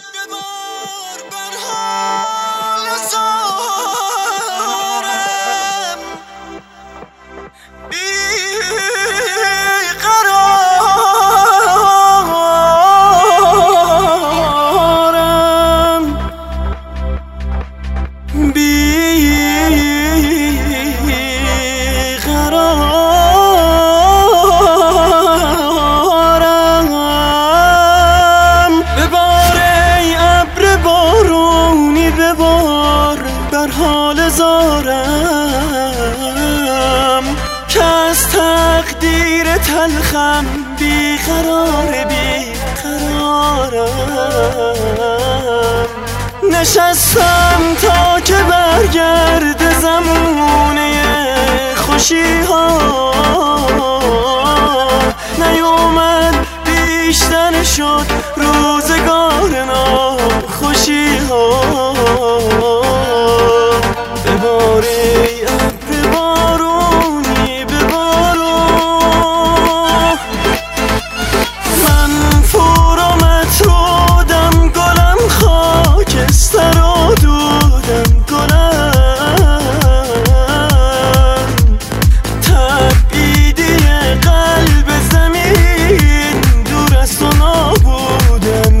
بر حال زارم که از تقدیر تلخم بیقرارم. نشستم تا که برگرد زمونه خوشی ها، نیومد بیشتر شد روزگار ناخوشی ها. بباری ابر بارونی ببارون، من فور و مطرودم، گلم خاکستر و دودم گلم، تبعیدی قلب زمین دور از تو نابودم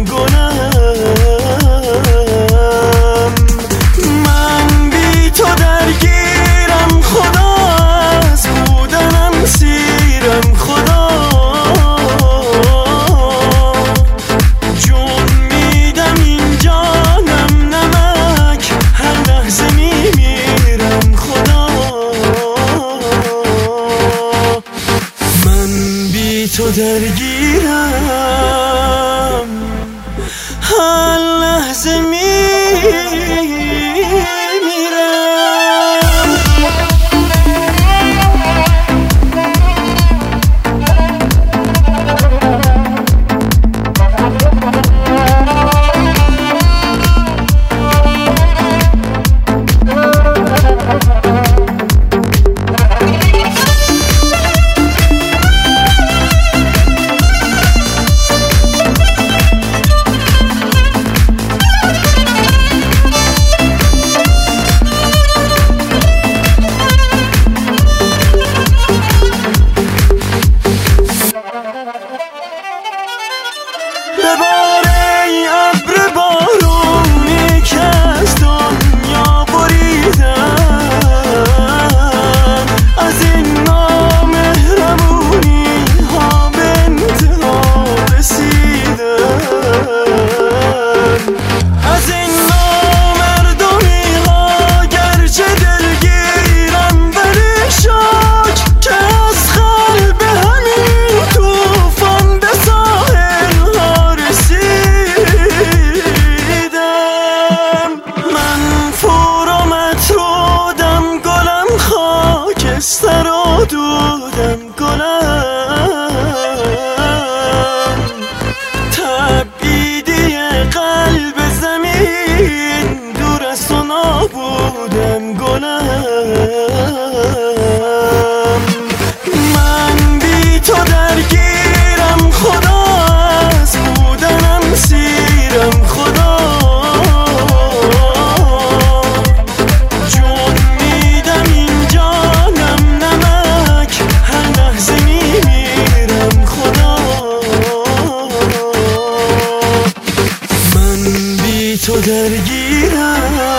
گلم. من بی تو درگیرم خدا، از بودنم سیرم خدا، جون میدم این جانم نمک، هر لحظه میمیرم خدا. من بی تو درگیرم، هر لحظه میمیرم. بباره ای ابر بارونی که از دنیا بریدم، از این نامهربونی ها به انتها رسیدم، از این نامردمی ها گرچه دلگیرم ولی شاک که از قلب همین توفان به ساحل ها رسیدم. من فور و مطرودم، گلم خاکستر و دودم گلم، تبعیدی قلب زمین دور از تو نابودم گلم. من بی تو درگیرم خدا، از بودنم سیرم خدا، جون میدم این جانم نمک، هر لحظه میمیرم خدا. من بی تو درگیرم.